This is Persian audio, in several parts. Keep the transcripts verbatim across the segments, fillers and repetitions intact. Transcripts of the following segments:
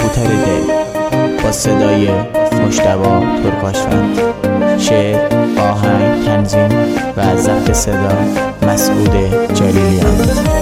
کبوتر دل با صدای مجتبی ترکاشفند، شعر، آهنگ، تنظیم و ضبط صدا مسعود جلیلیان.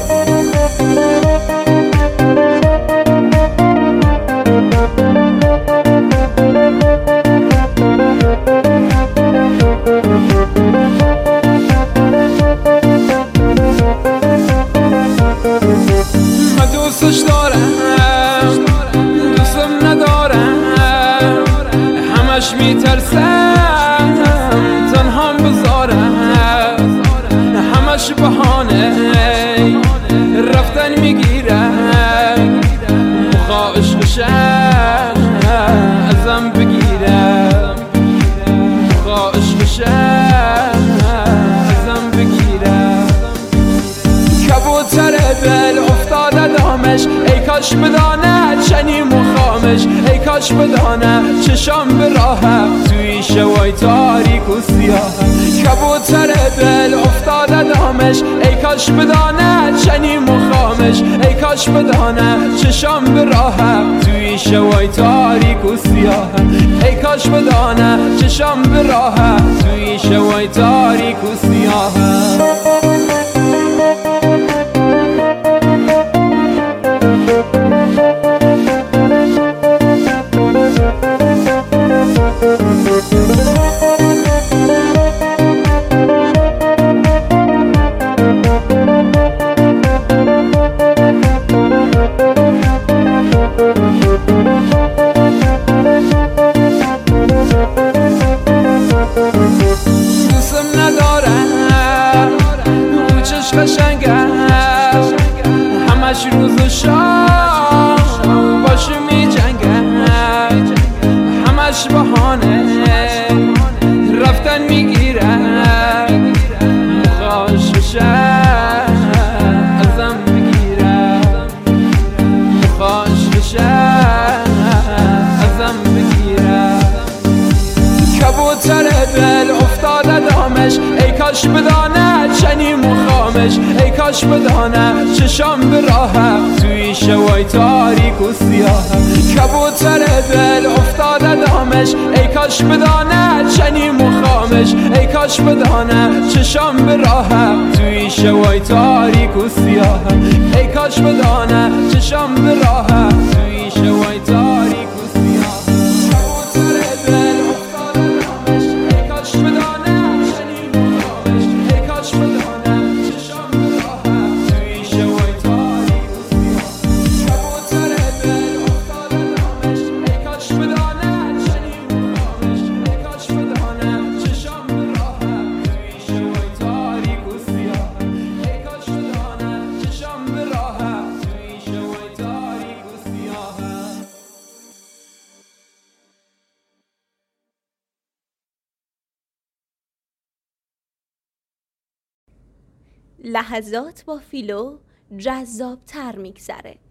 دوستش دارم، دوستم ندارم، همش میترسم تنها بذارم، همش بهانه رفتن میگیرم، مخواهش بشم ازم بگیرم، مخواهش بشم ازم بگیرم. کبوتر دل افتاده دامش، ای کاش بدانه چنین مخامش، ای کاش بدانه چشام به راهم توی شوای تاریک و سیاه. کبوتر دل افتاده دامش، ای کاش بدانه چنین مخامش، ای کاش بدانه چشام به راهم توی شوای تاریک و سیاه. ای کاش بدانه چشام به راهم توی شوای تاریک و سیاه. دوستم ندارم، اون چشم قشنگه همش روز و شام باشه می جنگه، همش بهانه رفتن میگیره، مخواهش بشم ازم بگیره، مخواهش بشم ازم بگیره. کبوتر دل افتاده دامش، ای کاش بدانه چنین مخامش، ای کاش بدانه چشام به راهم توی شوای تاریک و سیاه. کبوتر دل افتاده دامش، ای کاش بدانه چنین مخامش، ای کاش بدانه چشام به راهم توی شوای تاریک و سیاه. ای کاش بدانه چشام به راهم توی شوای تاریک و سیاه. کبوتر دل افتاده دامش، ای کاش بدانه چنین مخامش، ای کاش بدانه چشام به راهم توی شوای تاریک و سیاه. کبوتر دل افتاده دامش، ای کاش بدانه چنین مخامش، ای کاش بدانه چشام به راهم توی شوای تاریک و سیاه. ای کاش بدانه چشام به راهم توی شوای تاریک و سیاه. لحظات با فیلو جذاب‌تر میگذره.